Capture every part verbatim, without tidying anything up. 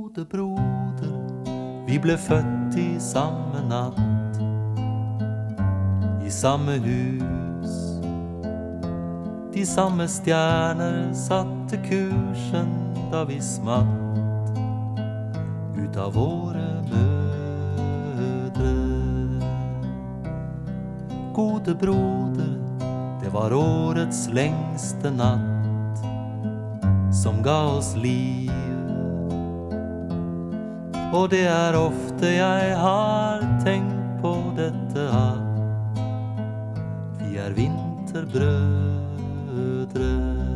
Gode broder, vi ble født i samme natt, i samme hus. De samme stjerner satte kursen da vi smatt ut av våre mødre. Gode broder, det var årets lengste natt som ga oss liv. Og det er ofte jeg har tenkt på dette at vi er vinterbrødre.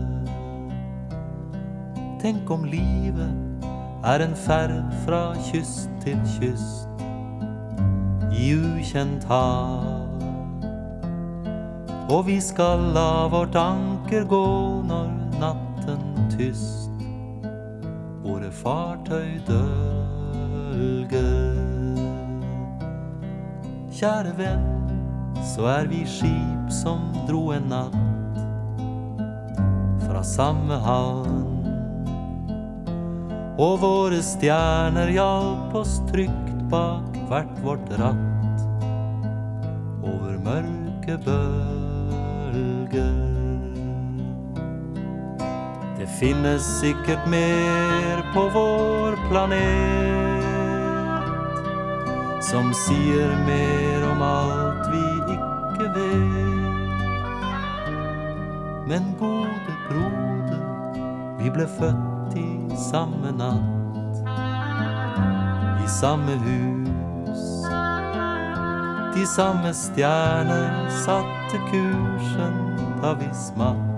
Tenk om livet er en ferd fra kyst til kyst i ukjent hav, og vi skal la vårt anker gå når natten tyst våre fartøy dølger. Kjære venn, så er vi skip som dro en natt fra samme havn, og våre stjerner hjalp oss trygt bak hvert vårt ratt over mørke bølger. Det finnes sikkert mer på vår planet som sier mer om alt vi ikke vet. Men gode broder, vi ble født i samme natt, i samme hus. De samme stjerner satte kursen da vi smatt